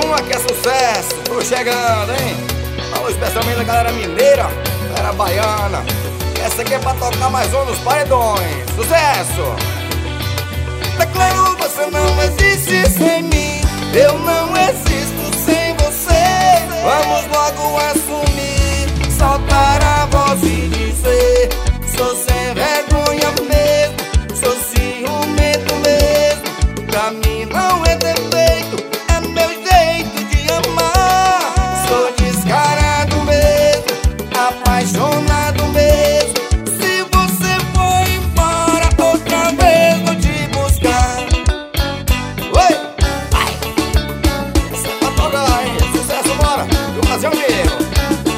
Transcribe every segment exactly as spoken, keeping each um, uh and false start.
uma que é sucesso. Tô chegando, hein? Falou especialmente da galera mineira, galera baiana. Essa aqui é pra tocar mais um nos paredões. Sucesso! Declaro, você não existe sem mim. Eu não existo sem você. Vamos logo assumir, soltar a voz e dizer: sou sem vergonha mesmo, sou ciumento mesmo. Pra mim não é defeito, é meu jeito de amar. Sou descarado mesmo, apaixonado mesmo. Se você for embora outra vez vou te buscar. Oi! Ai! Essa é pra tocar, hein? Sucesso, bora! Do Brasil mesmo.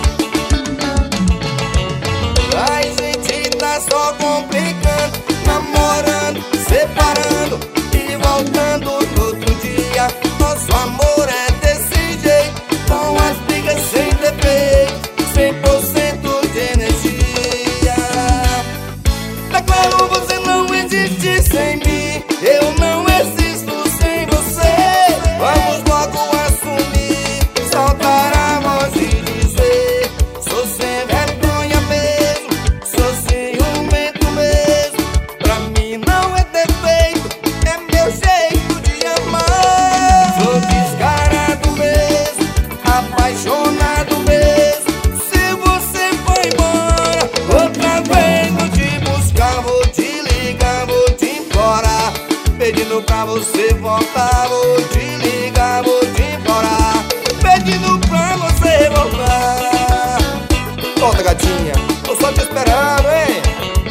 A gente tá só complicando, namorando, separando e voltando no outro dia. Nosso amor é desse jeito, com as brigas sem defeito, cem por cento de energia. Declaro, você não existe sem mim. Eu não existo sem você. Vamos logo assumir, soltar a voz e dizer: sou sem vergonha mesmo, sou ciumento mesmo. Pra mim não é defeito, é meu jeito de amar. Sou descarado mesmo, apaixonado mesmo. Se você for embora outra vez vou te buscar, vou te ligar, vou te implorar, pedindo pra você voltar. Vou te ligar, vou te implorar, pedindo pra você voltar. Volta, gatinha, tô só te esperando, hein?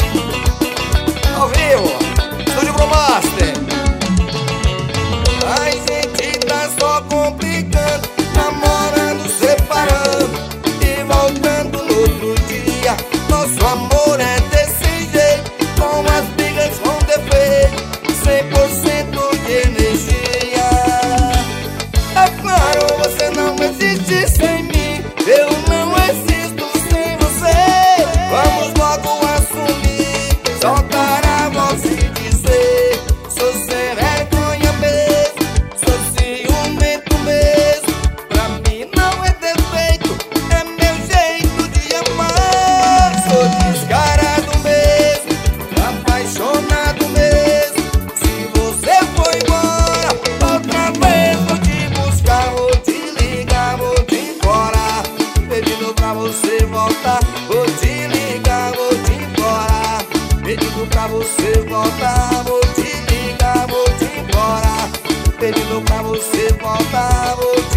Ao vivo, Estúdio Pro Master. A gente tá só complicando, namorando, separando e voltando no outro dia. Nosso amor é desse jeito, com as brigas com defeito, cem por cento de energia. É claro, você não existe sem mim. Eu não existo sem você. Vamos logo assumir, soltar a voz e dizer: sou sem vergonha mesmo, sou ciumento mesmo. Pra mim não é defeito, é meu jeito de amar. Sou descarado mesmo, apaixonado mesmo. Se você for embora outra vez vou te buscar, vou te ligar, vou te implorar, pedindo pra você voltar. Vou te ligar, vou te implorar, pedindo pra você voltar. Vou te ligar, vou te implorar, pedindo pra você voltar. Vou te